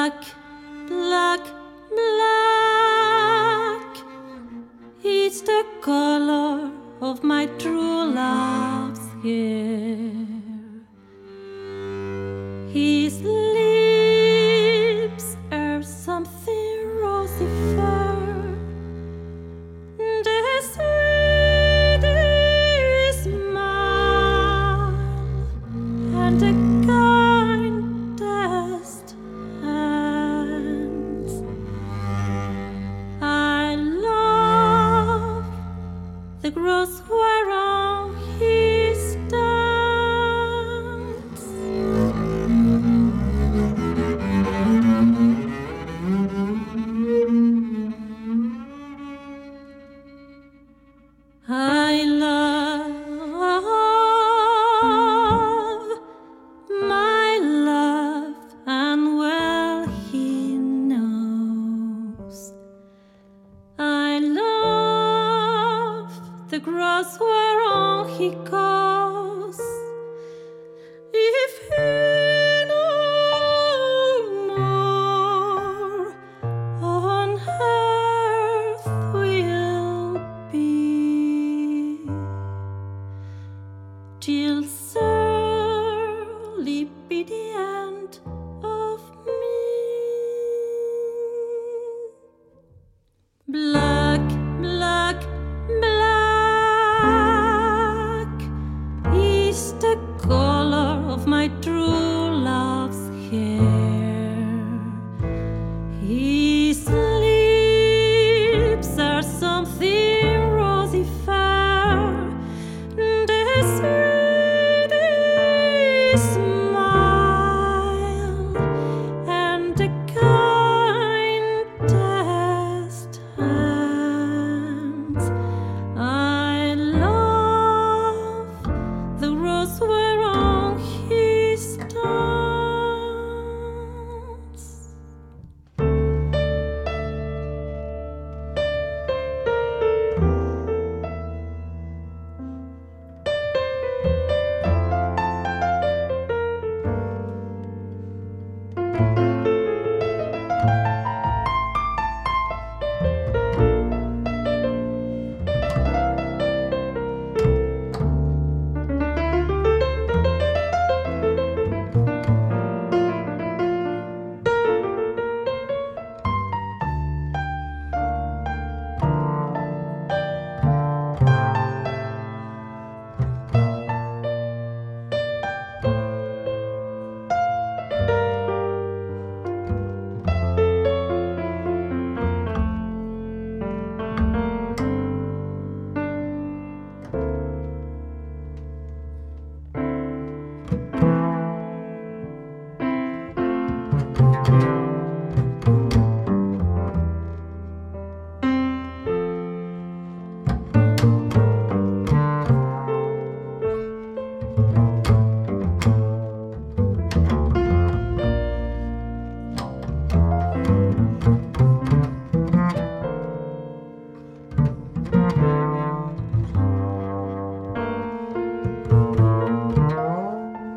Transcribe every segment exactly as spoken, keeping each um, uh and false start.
Black, black, black is the color of my true love's hair. His lips are something rosy fair, the sweetest smile and the kindest hands. I love the grass whereon he stands. I love my love, and well he knows. I love the grass whereon he goes. If he no more on earth will be, till surely be the end of me. Black, black, black is the color of my true love's hair. His lips are something rosy fair, the sweetest smile and the kindest hands. I love the rose whereon he stands.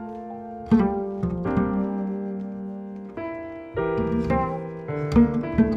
Thank you.